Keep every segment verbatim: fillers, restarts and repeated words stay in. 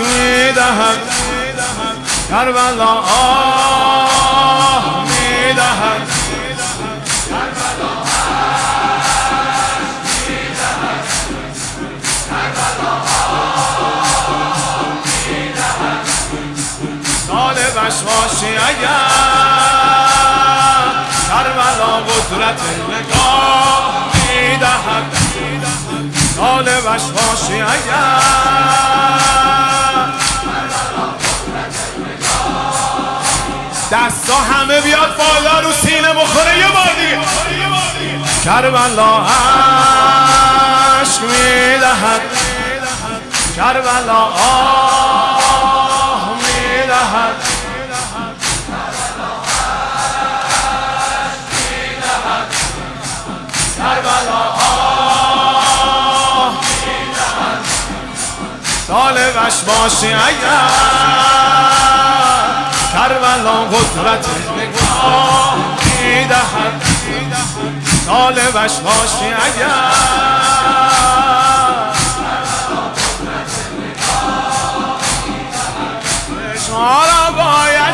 میدهد کربلا آه میدهد سال وشواشی اگر کربلا قدرت نگاه میدهد سال وشواشی اگر دستا همه بیاد بالا رو سینه بخوره یه بار دیگه کربلا عشق میدهد کربلا آه میدهد کربلا آه میدهد سال وشواشی اگر کربلا قدرت نگاه میدهد سال وشواشی اگر چشمها را باید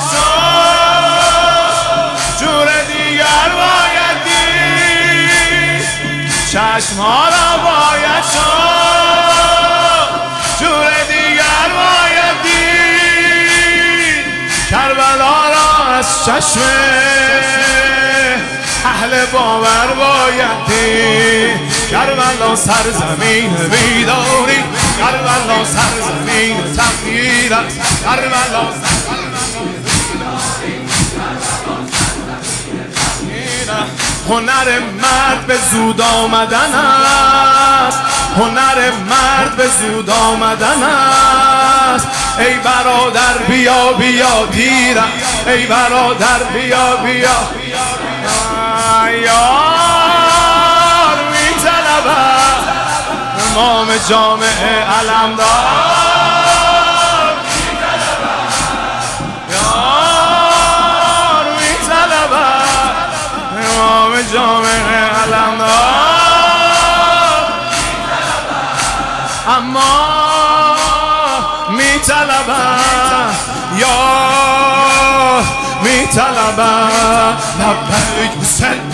شد جور دیگر باید دید چشمها را باید شد جور دیگر باید دید کربلا را از چشم اهل باور باید دید کربلا سرزمین بیداری کربلا سرزمین تغییر است کربلا هنر مرد به زود آمدن است هنر مرد به زود آمدن است ای برادر بیا بیا دیر ای برادر بیا بیا یار می طلبد امام جامعه علمدار یار می طلبد امام جامعه علمدار اما می طلبد یار می طلبد لبیک حسین